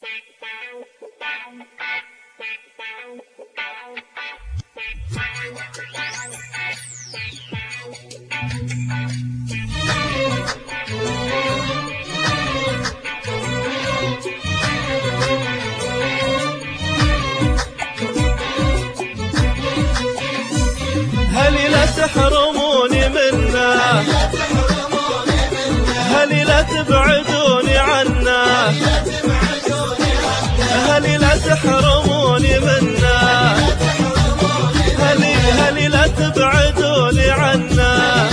هلي لا تحرموني منا، هلي لا تبعدوني عنا، هلي لا تحرموني منا، هلي لا تبعدوني عنا،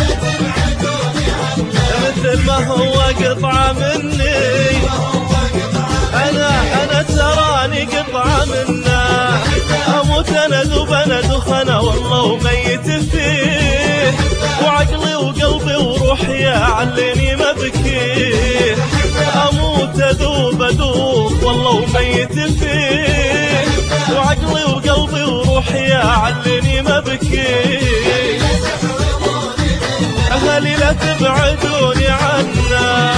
مثل ما هو قطعة مني أنا تراني قطعة منا، أموت أنا ذوب أنا دخنة والله وميت فيه، وعقلي وقلبي وروحي علني ما بكيه، أموت أذوب أذوب والله وميت فيه، وعقلي وقلبي وروحي علني ما بكيه، أهلي لا تبعدوني عنا.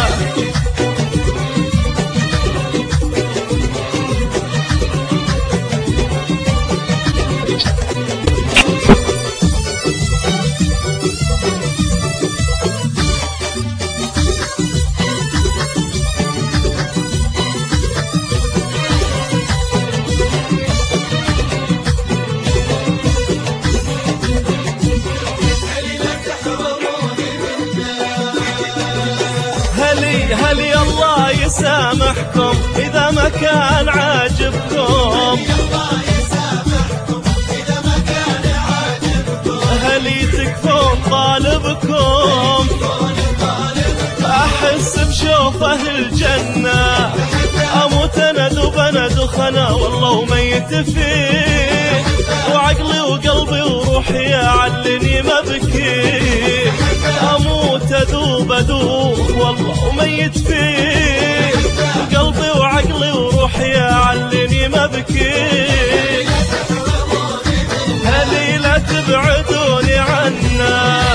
هلي الله يسامحكم إذا ما كان عاجبكم، هلي تكفون طالبكم، أحس بشوفه الجنة، أموت أنا ذوب أنا دخنة والله وميت فيه، وعقلي وقلبي وروحي علني ما بكيه، أموت أذوب أذوب والله وميت فيه، وقلبي وعقلي وروحي علني ما بكيه، هلي لا تبعدوني عنا.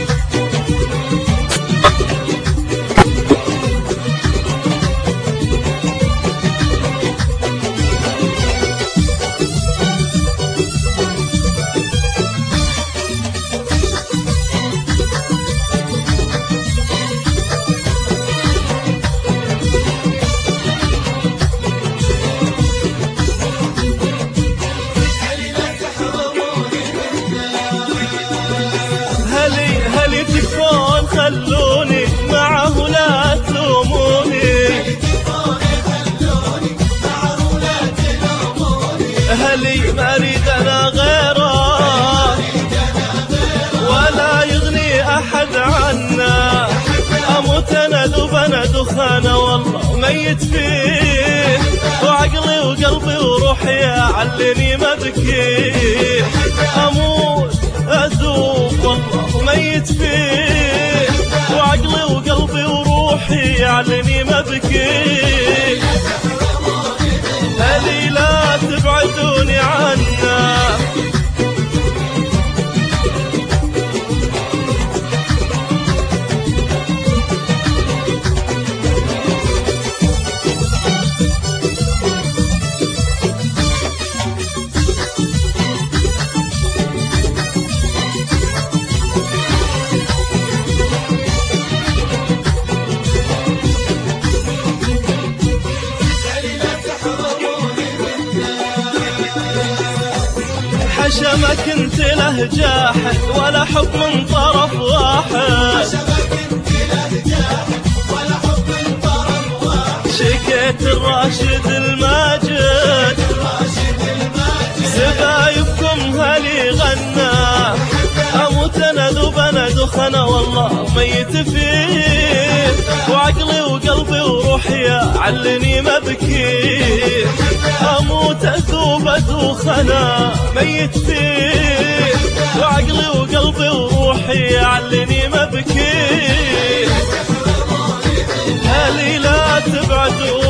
هلي تكفون خلوني معه لا تلوموني، هلي ما اريد انا غيره ولا يغني احد عنا، اموت انا ذوب انا دخانه والله ميت فيه، وعقلي وقلبي وروحي علني ما بكيه، اموت اذوب والله وميت فيه، وعقلي وقلبي وروحي علني ما بكيه، هلي لا تبعدوني عنا. حشا ما كنت له جاحد ولا حب من طرف واحد، شكيت الراشد الماجد سبايبكم هلي غنى، اموت انا ذوب انا دخنه والله ميت فيه، وعقلي وقلبي وروحي علني ما بكيه، اموت اذوب ادوخنا ميت فيه، وعقلي وقلبي وروحي علني ما بكيه، هلي لا تبعدوا